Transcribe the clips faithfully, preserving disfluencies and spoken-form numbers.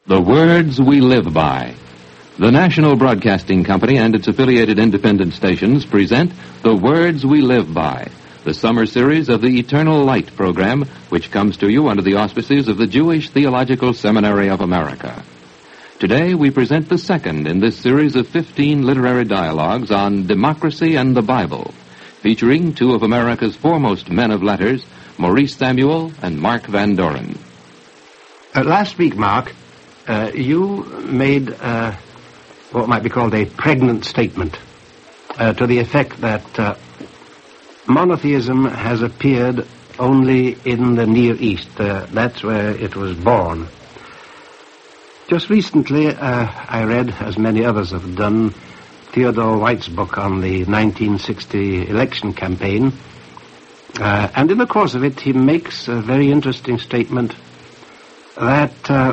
The Words We Live By. The National Broadcasting Company and its affiliated independent stations present The Words We Live By, the summer series of the Eternal Light program, which comes to you under the auspices of the Jewish Theological Seminary of America. Today we present the second in this series of fifteen literary dialogues on democracy and the Bible, featuring two of America's foremost men of letters, Maurice Samuel and Mark Van Doren. Uh, last week, Mark, uh, you made uh, what might be called a pregnant statement uh, to the effect that uh, monotheism has appeared only in the Near East. Uh, that's where it was born. Just recently, uh, I read, as many others have done, Theodore White's book on the nineteen sixty election campaign. Uh, and in the course of it, he makes a very interesting statement that uh,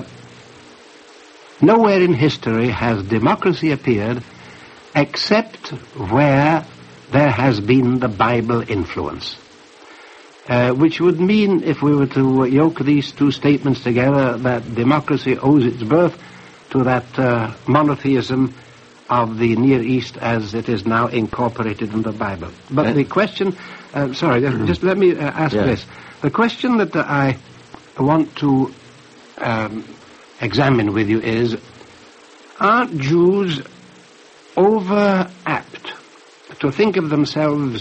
nowhere in history has democracy appeared except where there has been the Bible influence. Uh, which would mean, if we were to yoke these two statements together, that democracy owes its birth to that uh, monotheism of the Near East as it is now incorporated in the Bible. But uh, the question, uh, sorry, just, just let me uh, ask yeah. this. The question that uh, I want to um, examine with you is, aren't Jews over apt to think of themselves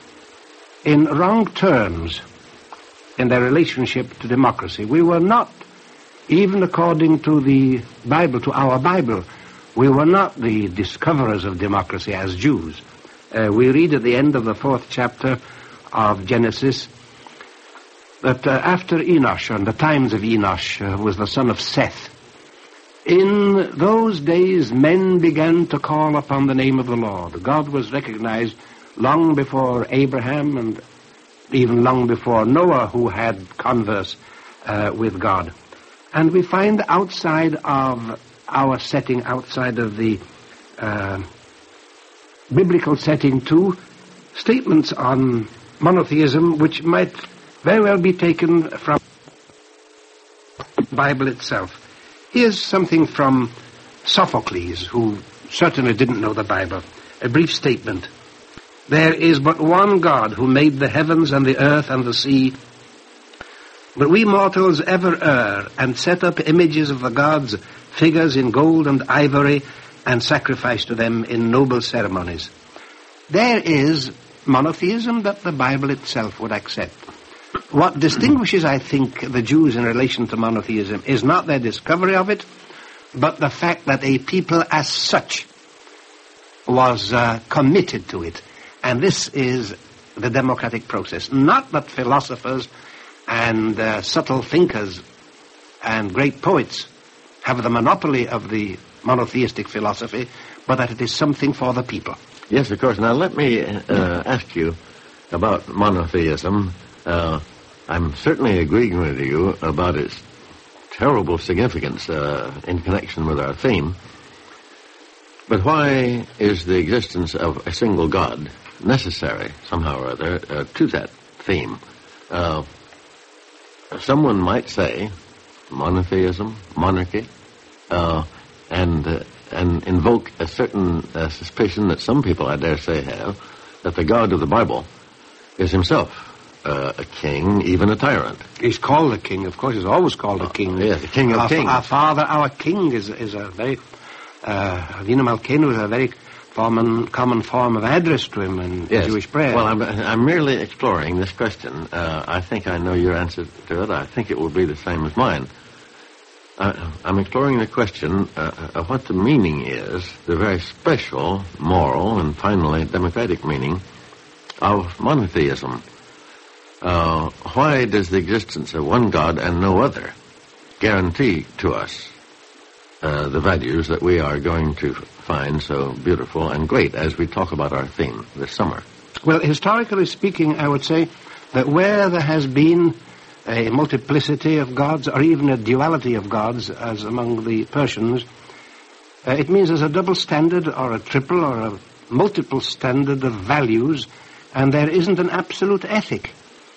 in wrong terms in their relationship to democracy? We were not, even according to the Bible, to our Bible, we were not the discoverers of democracy as Jews. Uh, we read at the end of the fourth chapter of Genesis that uh, after Enosh, and the times of Enosh, uh, was the son of Seth, in those days men began to call upon the name of the Lord. God was recognized long before Abraham and even long before Noah, who had converse uh, with God. And we find outside of our setting, outside of the uh, biblical setting too, statements on monotheism which might very well be taken from the Bible itself. Here's something from Sophocles, who certainly didn't know the Bible. A brief statement. There is but one God who made the heavens and the earth and the sea. But we mortals ever err and set up images of the gods, figures in gold and ivory, and sacrifice to them in noble ceremonies. There is monotheism that the Bible itself would accept. What distinguishes, I think, the Jews in relation to monotheism is not their discovery of it, but the fact that a people as such was uh, committed to it. And this is the democratic process. Not that philosophers and uh, subtle thinkers and great poets have the monopoly of the monotheistic philosophy, but that it is something for the people. Yes, of course. Now, let me uh, ask you about monotheism. Uh, I'm certainly agreeing with you about its terrible significance uh, in connection with our theme. But why is the existence of a single God necessary, somehow or other, uh, to that theme? Uh, someone might say monotheism, monarchy, uh, and uh, and invoke a certain uh, suspicion that some people, I dare say, have, that the God of the Bible is himself uh, a king, even a tyrant. He's called a king, of course. He's always called a king. Uh, yes, the king of our, kings. Our Father, our King, is is a very uh, Avinu Malkeinu is a very common common form of address to him in yes. Jewish prayer. Well, I'm I'm merely exploring this question. Uh, I think I know your answer to it. I think it will be the same as mine. Uh, I'm exploring the question uh, of what the meaning is, the very special, moral, and finally democratic meaning of monotheism. Uh, why does the existence of one God and no other guarantee to us uh, the values that we are going to find so beautiful and great as we talk about our theme this summer? Well, historically speaking, I would say that where there has been a multiplicity of gods, or even a duality of gods, as among the Persians, uh, it means there's a double standard, or a triple, or a multiple standard of values, and there isn't an absolute ethic.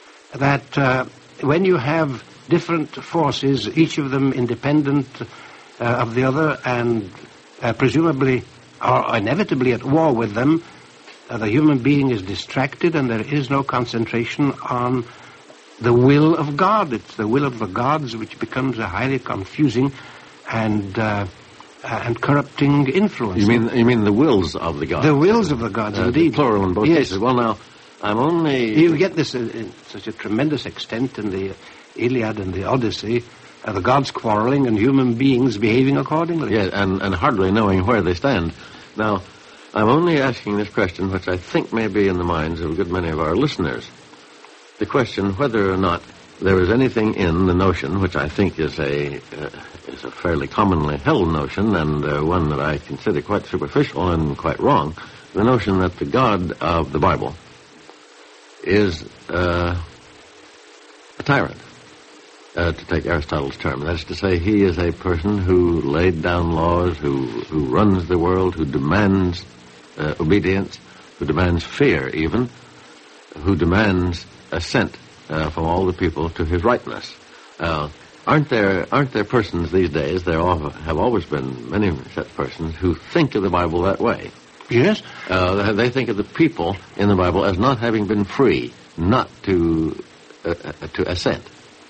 That uh, when you have different forces, each of them independent, uh, of the other, and uh, presumably or inevitably at war with them, uh, the human being is distracted and there is no concentration on the will of God. It's the will of the gods which becomes a highly confusing and uh, uh, and corrupting influence. You mean you mean the wills of the gods? The wills of the gods, uh, indeed. Plural in both yes. cases. Well, now, I'm only... You get this in, in such a tremendous extent in the Iliad and the Odyssey, uh, the gods quarreling and human beings behaving accordingly. Yes, and, and hardly knowing where they stand. Now, I'm only asking this question, which I think may be in the minds of a good many of our listeners. The question whether or not there is anything in the notion, which I think is a uh, is a fairly commonly held notion, and uh, one that I consider quite superficial and quite wrong, the notion that the God of the Bible is uh, a tyrant, uh, to take Aristotle's term. That is to say, he is a person who laid down laws, who, who runs the world, who demands uh, obedience, who demands fear even, who demands assent uh, from all the people to his rightness. Uh, aren't there aren't there persons these days, there all, have always been many such persons, who think of the Bible that way? Yes. Uh, they think of the people in the Bible as not having been free, not to uh, to assent.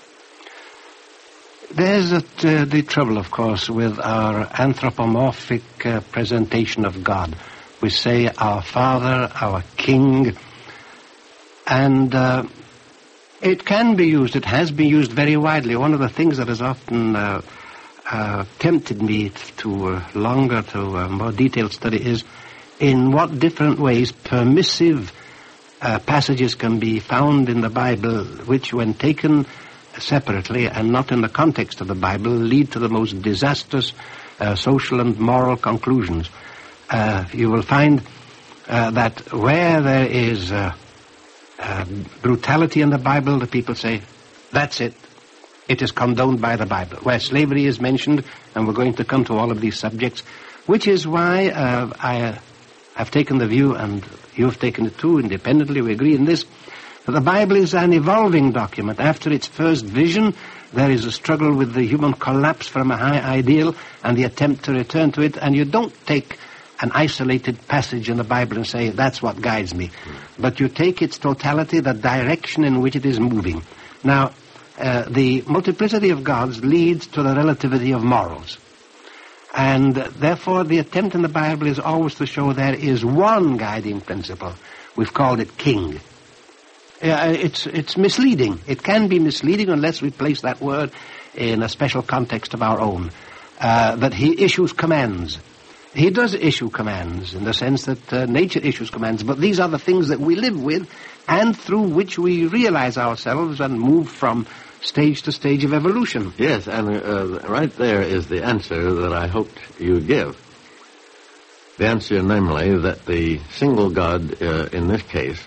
There's a, uh, the trouble, of course, with our anthropomorphic uh, presentation of God. We say our Father, our King, and uh, it can be used, it has been used very widely. One of the things that has often uh, uh, tempted me to uh, longer, to uh, more detailed study is in what different ways permissive uh, passages can be found in the Bible, which when taken separately and not in the context of the Bible, lead to the most disastrous uh, social and moral conclusions. Uh, you will find uh, that where there is uh, uh, brutality in the Bible, the people say, that's it. It is condoned by the Bible. Where slavery is mentioned, and we're going to come to all of these subjects, which is why uh, I uh, have taken the view, and you've taken it too, independently, we agree in this, that the Bible is an evolving document. After its first vision, there is a struggle with the human collapse from a high ideal and the attempt to return to it, and you don't take an isolated passage in the Bible and say, that's what guides me. But you take its totality, the direction in which it is moving. Now, uh, the multiplicity of gods leads to the relativity of morals. And uh, therefore, the attempt in the Bible is always to show there is one guiding principle. We've called it King. Uh, it's, it's misleading. It can be misleading unless we place that word in a special context of our own. Uh, that he issues commands. He does issue commands in the sense that uh, nature issues commands, but these are the things that we live with and through which we realize ourselves and move from stage to stage of evolution. Yes, and uh, right there is the answer that I hoped you'd give. The answer, namely, that the single God uh, in this case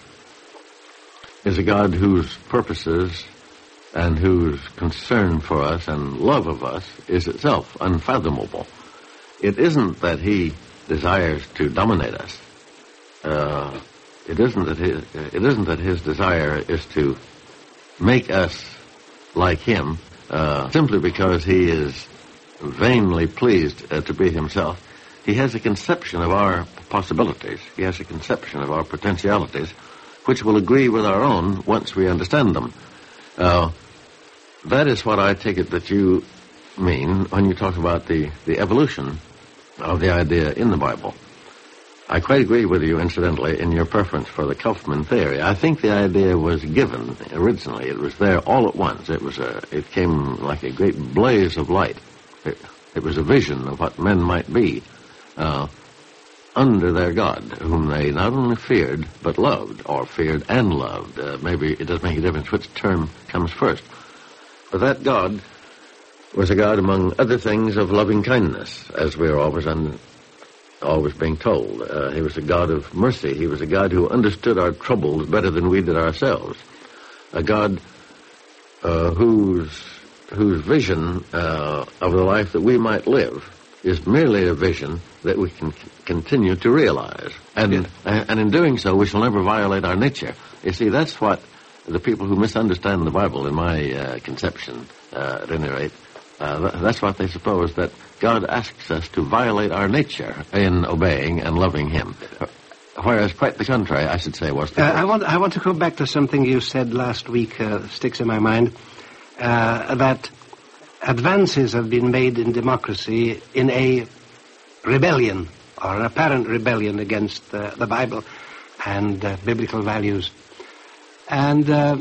is a God whose purposes and whose concern for us and love of us is itself unfathomable. It isn't that he desires to dominate us. Uh, it isn't that his, it isn't that his desire is to make us like him uh, simply because he is vainly pleased uh, to be himself. He has a conception of our possibilities. He has a conception of our potentialities, which will agree with our own once we understand them. Uh, that is what I take it that you mean when you talk about the, the evolution of the idea in the Bible. I quite agree with you, incidentally, in your preference for the Kaufman theory. I think the idea was given originally. It was there all at once. It was a, it came like a great blaze of light. It, it was a vision of what men might be uh, under their God, whom they not only feared, but loved, or feared and loved. Uh, maybe it doesn't make a difference which term comes first. But that God was a God, among other things, of loving kindness, as we're always un- always being told. Uh, he was a God of mercy. He was a God who understood our troubles better than we did ourselves. A God uh, whose whose vision uh, of the life that we might live is merely a vision that we can c- continue to realize. And, yeah. and in doing so, we shall never violate our nature. You see, that's what the people who misunderstand the Bible, in my uh, conception, uh, at any rate, Uh, th- that's what they suppose, that God asks us to violate our nature in obeying and loving him. Whereas quite the contrary, I should say, was the uh, I want I want to go back to something you said last week, uh, sticks in my mind, uh, that advances have been made in democracy in a rebellion, or an apparent rebellion against uh, the Bible and uh, biblical values. And uh,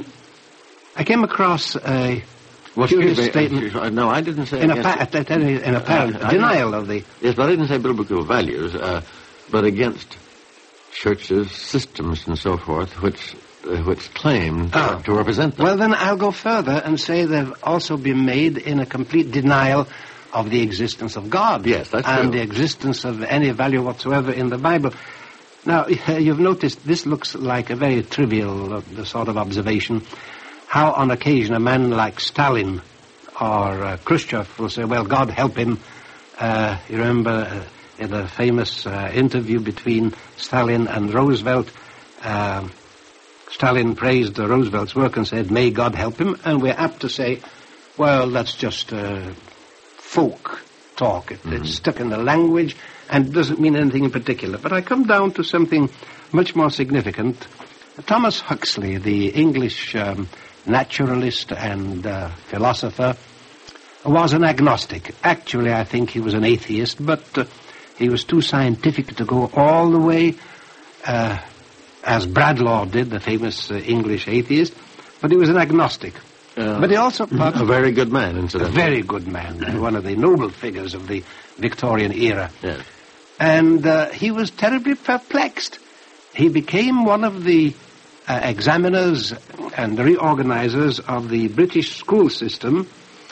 I came across a well, curious me, statement. Uh, no, I didn't say in, against a, in apparent uh, denial of the... Yes, but I didn't say biblical values, uh, but against churches, systems, and so forth, which uh, which claim to, oh. to represent them. Well, then I'll go further and say they've also been made in a complete denial of the existence of God. Yes, that's and true. the existence of any value whatsoever in the Bible. Now, you've noticed this looks like a very trivial uh, sort of observation. How on occasion a man like Stalin or uh, Khrushchev will say, well, God help him. Uh, you remember uh, in the famous uh, interview between Stalin and Roosevelt, uh, Stalin praised uh, Roosevelt's work and said, may God help him. And we're apt to say, well, that's just uh, folk talk. It, mm-hmm. It's stuck in the language and doesn't mean anything in particular. But I come down to something much more significant. Thomas Huxley, the English um, naturalist and uh, philosopher, was an agnostic. Actually, I think he was an atheist, but uh, he was too scientific to go all the way, uh, as Bradlaugh did, the famous uh, English atheist, but he was an agnostic. Uh, but he also... a very good man, incidentally. A very good man, uh, one of the noble figures of the Victorian era. Yes. And uh, he was terribly perplexed. He became one of the uh, examiners and the reorganizers of the British school system,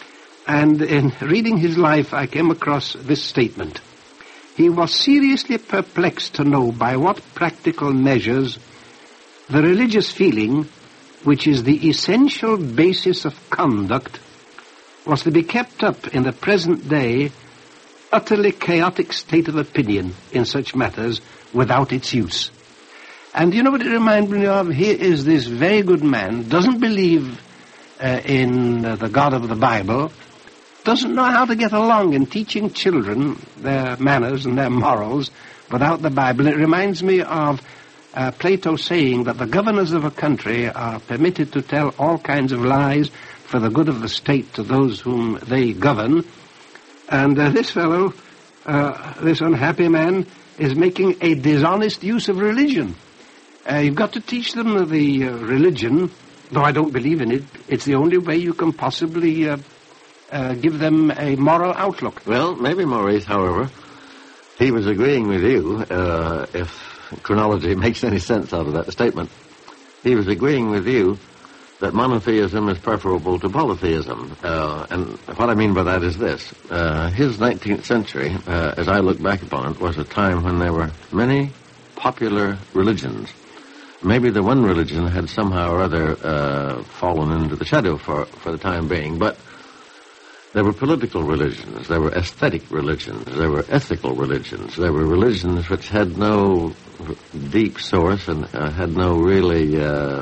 and in reading his life I came across this statement. He was seriously perplexed to know by what practical measures the religious feeling, which is the essential basis of conduct, was to be kept up in the present day utterly chaotic state of opinion in such matters without its use. And you know what it reminds me of? Here is this very good man, doesn't believe uh, in uh, the God of the Bible, doesn't know how to get along in teaching children their manners and their morals without the Bible. It reminds me of uh, Plato saying that the governors of a country are permitted to tell all kinds of lies for the good of the state to those whom they govern. And uh, this fellow, uh, this unhappy man, is making a dishonest use of religion. Uh, you've got to teach them the uh, religion, though I don't believe in it. It's the only way you can possibly uh, uh, give them a moral outlook. Well, maybe Maurice, however, he was agreeing with you, uh, if chronology makes any sense out of that statement. He was agreeing with you that monotheism is preferable to polytheism. Uh, and what I mean by that is this. Uh, his nineteenth century, uh, as I look back upon it, was a time when there were many popular religions. Maybe the one religion had somehow or other uh, fallen into the shadow for, for the time being, but there were political religions, there were aesthetic religions, there were ethical religions, there were religions which had no deep source and uh, had no really... Uh,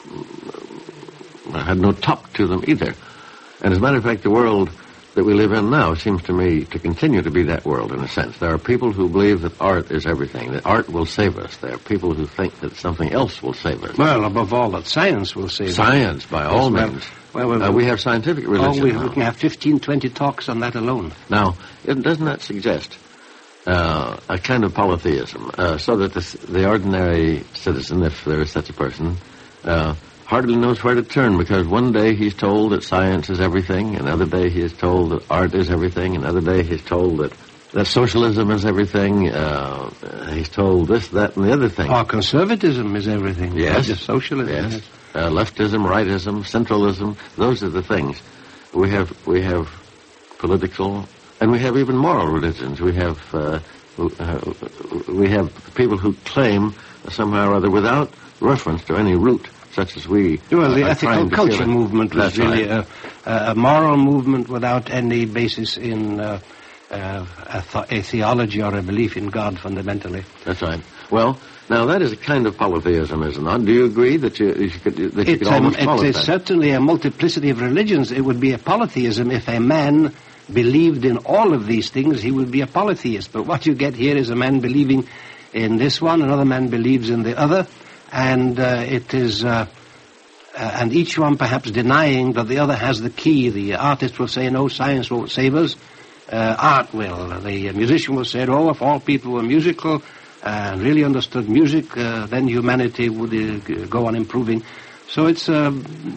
had no top to them either. And as a matter of fact, the world that we live in now seems to me to continue to be that world in a sense. There are people who believe that art is everything, that art will save us. There are people who think that something else will save us. Well, above all, that science will save us. Science, by all well, means. Well, well, uh, we have scientific religion oh, we, now. we can have fifteen, twenty talks on that alone. Now, it, doesn't that suggest uh, a kind of polytheism, uh, so that the, the ordinary citizen, if there is such a person, uh, hardly knows where to turn, because one day he's told that science is everything, another day he is told that art is everything, another day he's told that, that socialism is everything, uh, he's told this, that, and the other thing. Or conservatism is everything. Yes. Not just socialism. Yes. Yes. Uh, leftism, rightism, centralism, those are the things. We have, we have political, and we have even moral religions. We have, uh, uh, we have people who claim somehow or other, without reference to any root, such as we Well, the uh, ethical culture movement was That's really right. a, a moral movement without any basis in uh, uh, a, th- a theology or a belief in God fundamentally. That's right. Well, now that is a kind of polytheism, isn't it? Do you agree that you, you could, that you It's, could um, almost call it's it a that? certainly a multiplicity of religions. It would be a polytheism if a man believed in all of these things, he would be a polytheist. But what you get here is a man believing in this one, another man believes in the other, and uh, it is, uh, uh, and each one perhaps denying that the other has the key. The artist will say, no, science won't save us. Uh, art will. The musician will say, oh, if all people were musical and really understood music, uh, then humanity would uh, go on improving. So it's uh,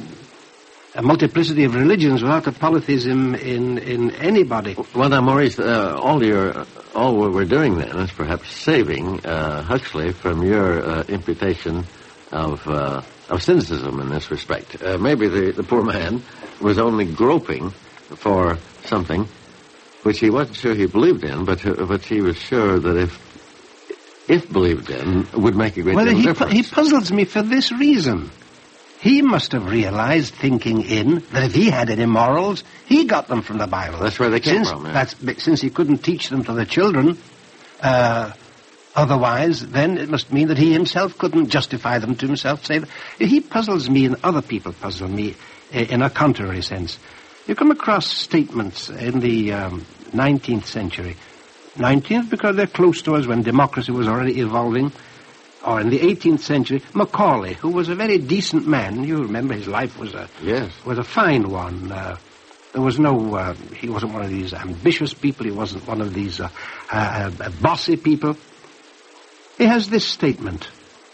a multiplicity of religions without a polytheism in, in anybody. Well, now, Maurice, uh, all your all what we're doing then is perhaps saving uh, Huxley from your uh, imputation of uh, of cynicism in this respect. Uh, maybe the, the poor man was only groping for something which he wasn't sure he believed in, but uh, but he was sure that if if believed in would make a great well, deal of he difference. Pu- he puzzles me for this reason. He must have realized, thinking in, that if he had any morals, he got them from the Bible. That's where they came since, from. Yeah. That's, since he couldn't teach them to the children, uh, otherwise, then it must mean that he himself couldn't justify them to himself. Say that. He puzzles me, and other people puzzle me in a contrary sense. You come across statements in the um, nineteenth century. nineteenth because they're close to us when democracy was already evolving. Or in the eighteenth century, Macaulay, who was a very decent man. You remember his life was a yes. was a fine one. Uh, there was no, uh, he wasn't one of these ambitious people. He wasn't one of these uh, uh, uh, bossy people. He has this statement: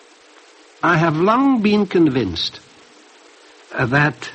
I have long been convinced uh, that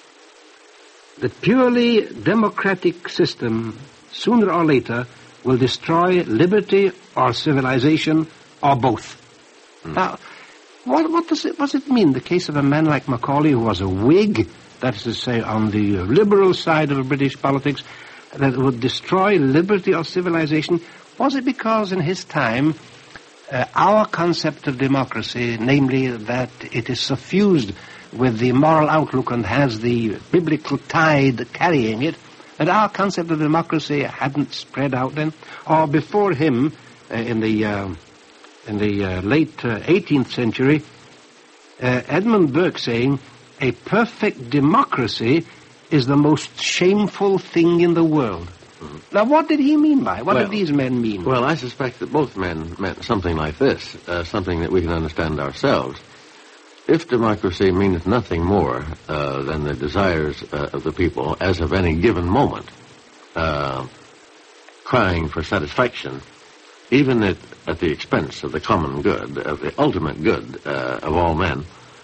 the purely democratic system, sooner or later, will destroy liberty or civilization or both. Mm. Now, what, what does it, what does it mean? The case of a man like Macaulay, who was a Whig, that is to say, on the liberal side of British politics, that would destroy liberty or civilization. Was it because in his time, uh, our concept of democracy, namely that it is suffused with the moral outlook and has the biblical tide carrying it, that our concept of democracy hadn't spread out then? Or before him, uh, in the... Uh, in the uh, late uh, eighteenth century, uh, Edmund Burke saying, a perfect democracy is the most shameful thing in the world. Mm-hmm. Now, what did he mean by it? What well, did these men mean? Well, I suspect that both men meant something like this, uh, something that we can understand ourselves. If democracy means nothing more uh, than the desires uh, of the people as of any given moment, uh, crying for satisfaction, even at, at the expense of the common good, of the ultimate good uh, of all men,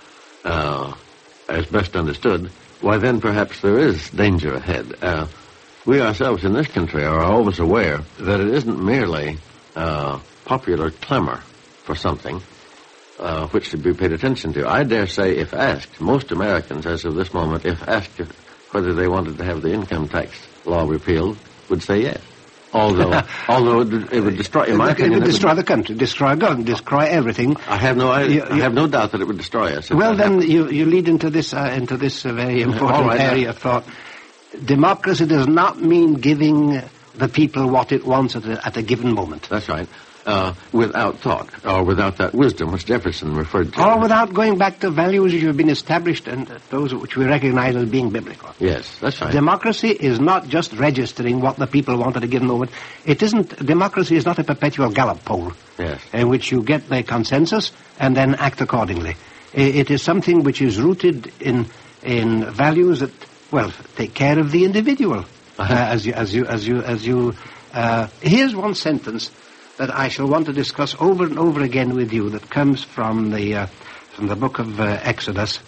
uh, as best understood, why then perhaps there is danger ahead. Uh, we ourselves in this country are always aware that it isn't merely uh, popular clamor for something uh, which should be paid attention to. I dare say, if asked, most Americans, as of this moment, if asked if, whether they wanted to have the income tax law repealed, would say yes. Although, although it, it would destroy, in my it opinion, would destroy it would, the country, destroy God, destroy everything. I have no, I, you, you, I have no doubt that it would destroy us. Well, then you, you lead into this uh, into this uh, very important right, area of thought. Democracy does not mean giving the people what it wants at a, at a given moment. That's right. Uh, without thought, or without that wisdom which Jefferson referred to. Or without going back to values which have been established and uh, those which we recognize as being biblical. Yes, that's right. Democracy is not just registering what the people want at a given moment. It isn't, democracy is not a perpetual Gallup poll. Yes. In which you get the consensus and then act accordingly. It, it is something which is rooted in, in values that, well, take care of the individual. Uh-huh. Uh, as you, as you, as you, as you, uh, here's one sentence that I shall want to discuss over and over again with you that comes from the uh, from the book of uh, Exodus.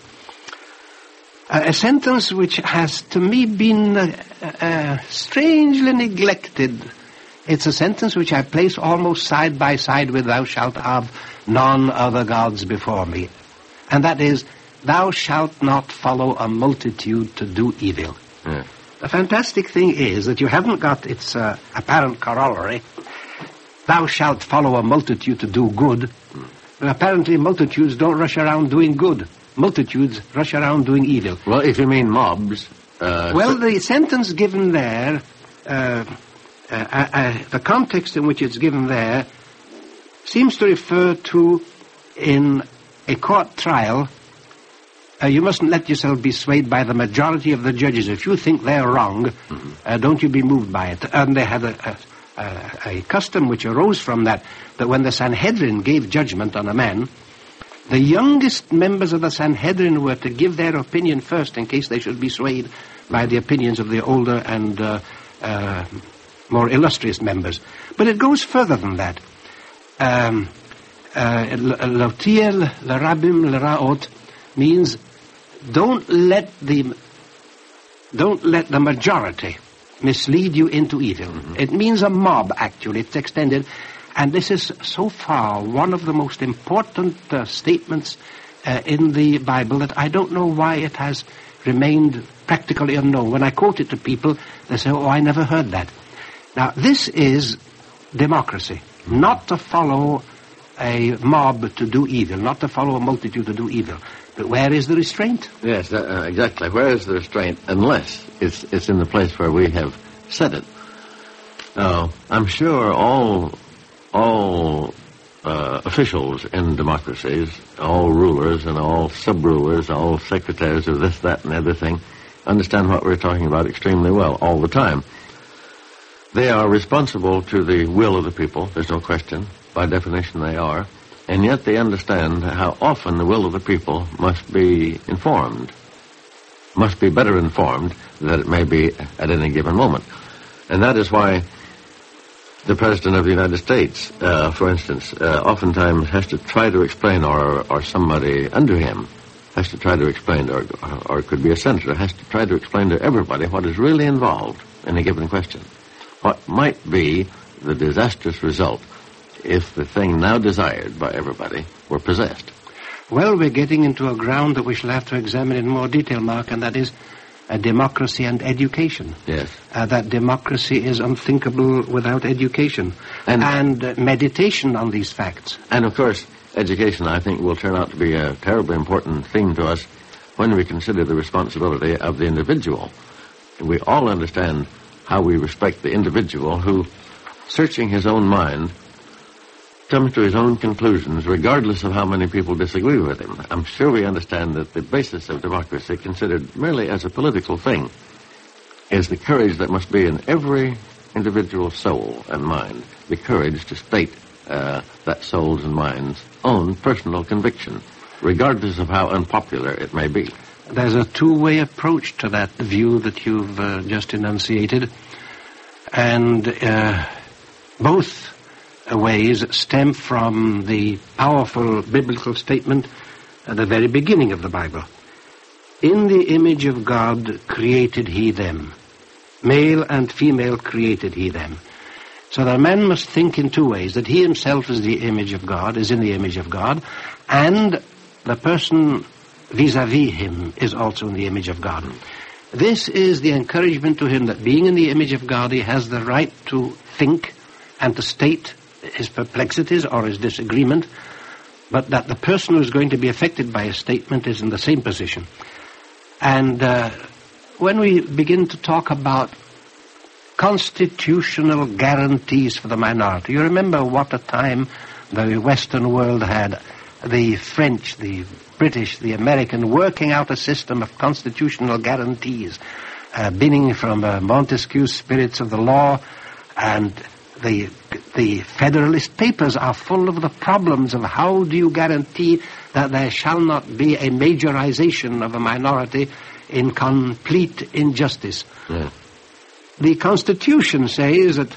Uh, a sentence which has, to me, been uh, uh, strangely neglected. It's a sentence which I place almost side by side with thou shalt have none other gods before me. And that is, thou shalt not follow a multitude to do evil. Yeah. The fantastic thing is that you haven't got its uh, apparent corollary, thou shalt follow a multitude to do good. But apparently multitudes don't rush around doing good. Multitudes rush around doing evil. Well, if you mean mobs... Uh, well, so the sentence given there, uh, uh, uh, uh, the context in which it's given there, seems to refer to, in a court trial, Uh, you mustn't let yourself be swayed by the majority of the judges. If you think they're wrong, mm-hmm. uh, don't you be moved by it. And they had a, a, a, a custom which arose from that, that when the Sanhedrin gave judgment on a man, the youngest members of the Sanhedrin were to give their opinion first in case they should be swayed by the opinions of the older and uh, uh, more illustrious members. But it goes further than that. Um, uh, Lautiel, Larabim, Laraot means don't let the don't let the majority mislead you into evil. Mm-hmm. It means a mob, actually. It's extended. And this is so far one of the most important uh, statements uh, in the Bible that I don't know why it has remained practically unknown. When I quote it to people, they say, oh, I never heard that. Now, this is democracy, mm-hmm. not to follow a mob to do evil, not to follow a multitude to do evil. But where is the restraint? Yes, that, uh, exactly. Where is the restraint? Unless it's it's in the place where we have said it. Now, I'm sure all all uh, officials in democracies, all rulers and all sub-rulers, all secretaries of this, that, and everything, understand what we're talking about extremely well all the time. They are responsible to the will of the people, there's no question. By definition, they are. And yet they understand how often the will of the people must be informed, must be better informed than it may be at any given moment. And that is why the President of the United States, uh, for instance, uh, oftentimes has to try to explain, or, or somebody under him has to try to explain, or, or it could be a senator, has to try to explain to everybody what is really involved in a given question. What might be the disastrous result if the thing now desired by everybody were possessed. Well, we're getting into a ground that we shall have to examine in more detail, Mark, and that is uh, democracy and education. Yes. Uh, that democracy is unthinkable without education and, and uh, meditation on these facts. And, of course, education, I think, will turn out to be a terribly important theme to us when we consider the responsibility of the individual. We all understand how we respect the individual who, searching his own mind, comes to his own conclusions, regardless of how many people disagree with him. I'm sure we understand that the basis of democracy, considered merely as a political thing, is the courage that must be in every individual soul and mind, the courage to state uh, that soul's and mind's own personal conviction, regardless of how unpopular it may be. There's a two-way approach to that view that you've uh, just enunciated, and uh, both ways stem from the powerful biblical statement at the very beginning of the Bible. In the image of God created he them. Male and female created he them. So that a man must think in two ways, that he himself is the image of God, is in the image of God, and the person vis-a-vis him is also in the image of God. This is the encouragement to him that being in the image of God, he has the right to think and to state his perplexities or his disagreement, but that the person who is going to be affected by his statement is in the same position. And uh, when we begin to talk about constitutional guarantees for the minority, you remember what a time the Western world had, the French, the British, the American, working out a system of constitutional guarantees, uh, beginning from uh, Montesquieu's Spirits of the Law, and the the Federalist Papers are full of the problems of how do you guarantee that there shall not be a majorization of a minority in complete injustice. Yeah. The Constitution says that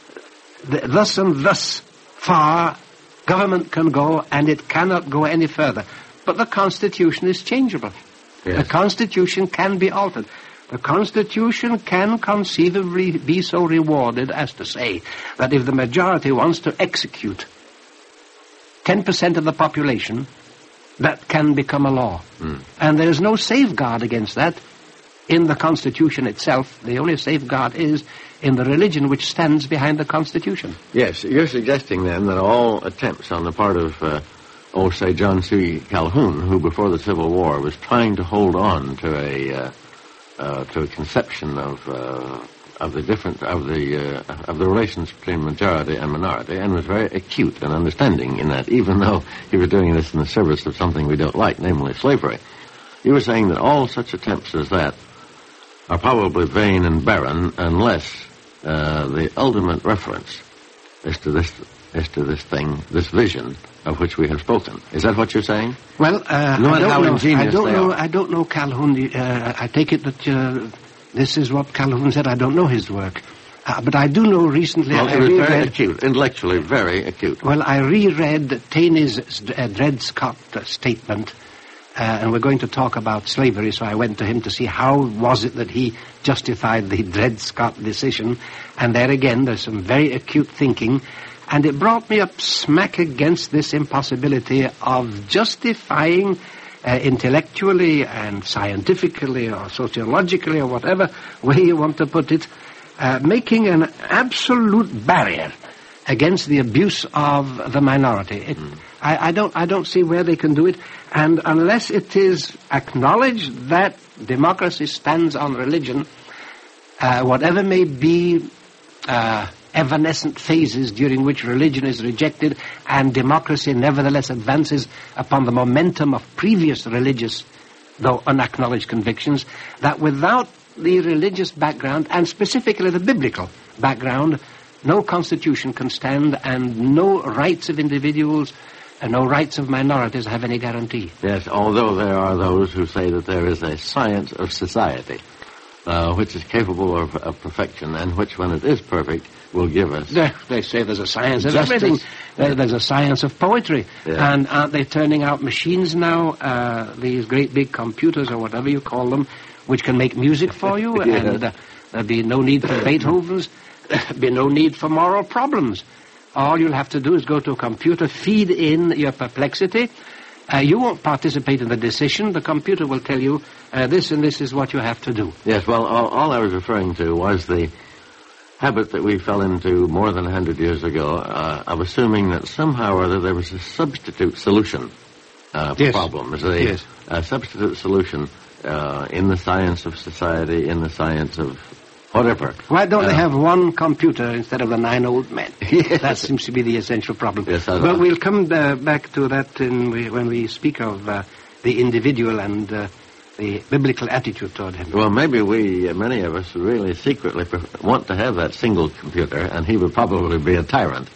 th- thus and thus far government can go and it cannot go any further. But the Constitution is changeable. Yes. The Constitution can be altered. The Constitution can conceivably be so rewarded as to say that if the majority wants to execute ten percent of the population, that can become a law. Mm. And there is no safeguard against that in the Constitution itself. The only safeguard is in the religion which stands behind the Constitution. Yes, you're suggesting then that all attempts on the part of, uh, oh, say, John C. Calhoun, who before the Civil War was trying to hold on to a... Uh, Uh, to a conception of uh, of the different of the uh, of the relations between majority and minority, and was very acute and understanding in that, even though he was doing this in the service of something we don't like, namely slavery. You were saying that all such attempts as that are probably vain and barren unless uh, the ultimate reference is to this is to this thing, this vision of which we have spoken. Is that what you're saying? Well, uh, Knowing I don't how know. ingenious I don't they know. are. I don't know Calhoun. Uh, I take it that uh, this is what Calhoun said. I don't know his work, uh, but I do know recently. Well, I it was reread, very acute, intellectually very acute. Well, I reread Taney's uh, Dred Scott uh, statement, uh, and we're going to talk about slavery. So I went to him to see how was it that he justified the Dred Scott decision, and there again, there's some very acute thinking. And it brought me up smack against this impossibility of justifying uh, intellectually and scientifically or sociologically or whatever way you want to put it, uh, making an absolute barrier against the abuse of the minority. It, mm. I, I don't I don't see where they can do it. And unless it is acknowledged that democracy stands on religion, uh, whatever may be Uh, evanescent phases during which religion is rejected and democracy nevertheless advances upon the momentum of previous religious, though unacknowledged convictions, that without the religious background, and specifically the biblical background, no constitution can stand and no rights of individuals and no rights of minorities have any guarantee. Yes, although there are those who say that there is a science of society, Uh, which is capable of, of perfection, and which, when it is perfect, will give us... They, they say there's a science of Justice. everything. There, there's a science of poetry. Yeah. And aren't they turning out machines now, uh, these great big computers or whatever you call them, which can make music for you? Yeah. And uh, there'll be no need for Beethoven's. There'll be no need for moral problems. All you'll have to do is go to a computer, feed in your perplexity. Uh, you won't participate in the decision. The computer will tell you uh, this and this is what you have to do. Yes, well, all, all I was referring to was the habit that we fell into more than a hundred years ago uh, of assuming that somehow or other there was a substitute solution uh, for Yes. problems. A, Yes. a substitute solution uh, in the science of society, in the science of whatever. Why don't Uh, they have one computer instead of the nine old men? Yes. That seems to be the essential problem. Yes, I but know. we'll come uh, back to that in, we, when we speak of uh, the individual and uh, the biblical attitude toward him. Well, maybe we, uh, many of us, really secretly pref- want to have that single computer, and he would probably be a tyrant.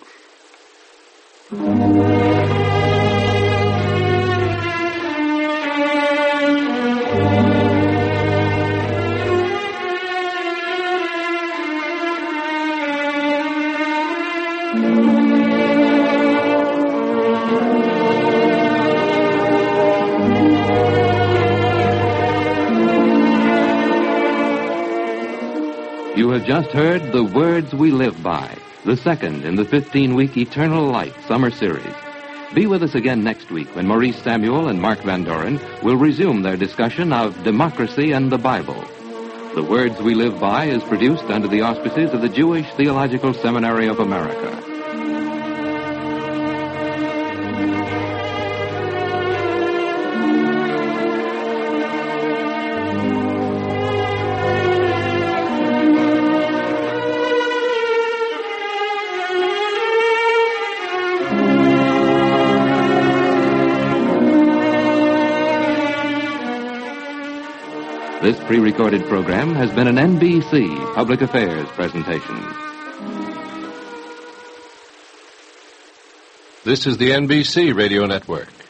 You have just heard The Words We Live By, the second in the fifteen-week Eternal Light summer series. Be with us again next week when Maurice Samuel and Mark Van Doren will resume their discussion of democracy and the Bible. The Words We Live By is produced under the auspices of the Jewish Theological Seminary of America. This pre-recorded program has been an N B C Public Affairs presentation. This is the N B C Radio Network.